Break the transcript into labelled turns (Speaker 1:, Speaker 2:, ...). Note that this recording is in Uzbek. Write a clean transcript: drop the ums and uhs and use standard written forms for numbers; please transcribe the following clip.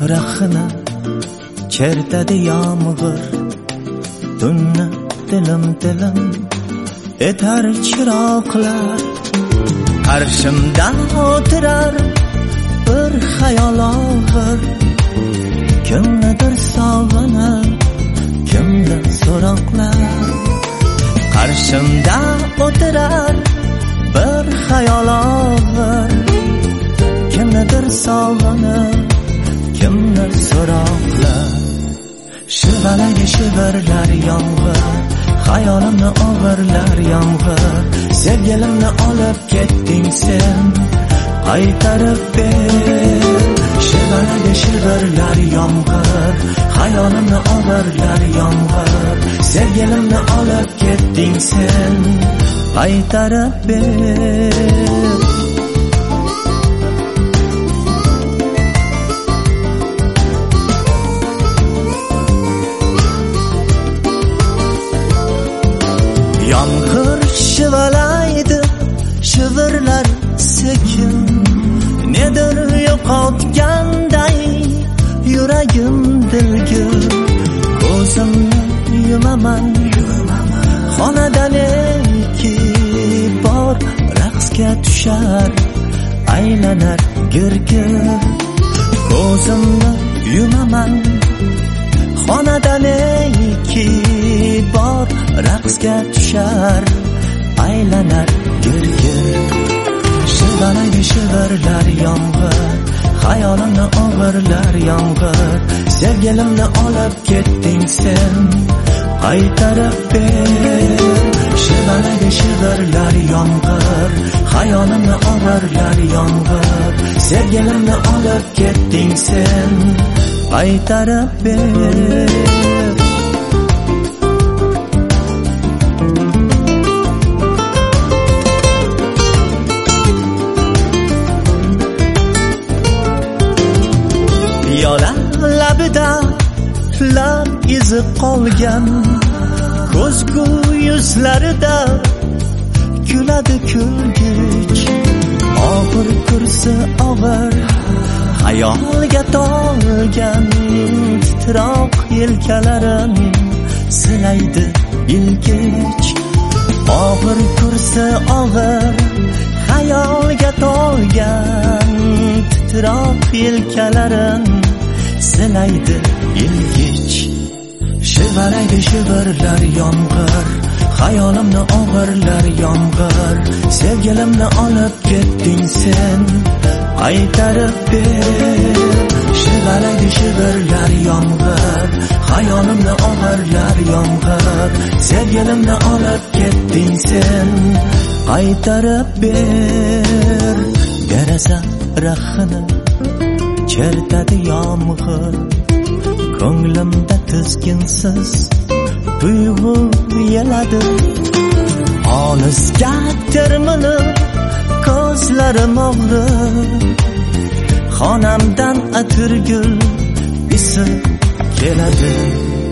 Speaker 1: rahini chertadi yomg'ir, tunni tilim etar chiroqlar. Qarshimda o'tirar bir xayol og'ir, kimnidir sog'inib, kimdir so'roqlar. Qarshimda o'tirar bir xayol og'ir, kimnidir sog'inib, kimdir so'roqlar. Shivalaydi shivirlar yomg'ir, xayolimni o'g'irlar yomg'ir. Sevgilimni olib ketding sen, qaytarib ber. Shivalaydi shivirlar yomg'ir, xayolimni o'g'irlar yomg'ir. Sevgilimni olib ketding sen, qaytarib ber. Yomg'ir shivalaydi, shivirlar sekin, nedir yo'qotganday yuragim dilgir. Ko'zimni yumaman, xonadan ikki bor raqsga tushar, aylanar girgir. Ko'zimni yumaman, xonadan ikki bor raqsga tushar, aylanar girgir. Shivalaydi shivirlar yomg'ir, xayolimni o'g'irlar yomg'ir. Sevgilimni olib ketding sen, qaytarib ber. Shivalaydi shivirlar yomg'ir, xayolimni o'g'irlar yomg'ir. Sevgilimni olib ketding sen, qaytarib ber. Piyola labida lab izi qolgan, ko'zgu yuzlarida kuladi kulgich. Og'ir kursi og'ir, xayolga tolgan, titroq yelkalarim silaydi ilgich. Og'ir kursi og'ir, xayolga tolgan, titroq yelkalarim silaydi ilgich. Shivalaydi shivirlar yomg'ir, xayolimni o'g'irlar yomg'ir. Sevgilimni olib ketding sen, qaytarib ber. Shivalaydi shivirlar yomg'ir, xayolimni o'g'irlar yomg'ir. Sevgilimni olib ketding sen, qaytarib ber. Deraza rahini chertadi yomg'ir, ko'nglimda tizginsiz tuyg'u yeladi. Olisga termilib ko'zlarim og'rir, xonamdan atirgul isi keladi.